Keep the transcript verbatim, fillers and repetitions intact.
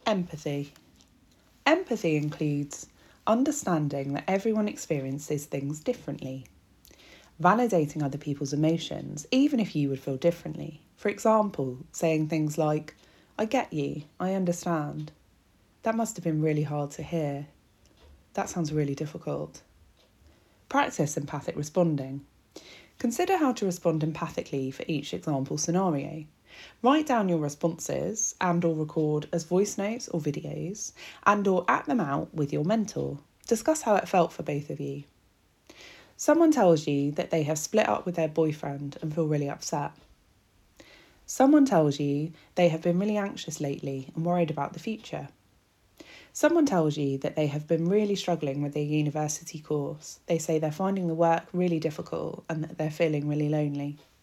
Empathy. Empathy includes understanding that everyone experiences things differently, validating other people's emotions, even if you would feel differently. For example, saying things like, I get you, I understand. That must have been really hard to hear. That sounds really difficult. Practice empathic responding. Consider how to respond empathically for each example scenario. Write down your responses and or record as voice notes or videos and or act them out with your mentor. Discuss how it felt for both of you. Someone tells you that they have split up with their boyfriend and feel really upset. Someone tells you they have been really anxious lately and worried about the future. Someone tells you that they have been really struggling with their university course. They say they're finding the work really difficult and that they're feeling really lonely.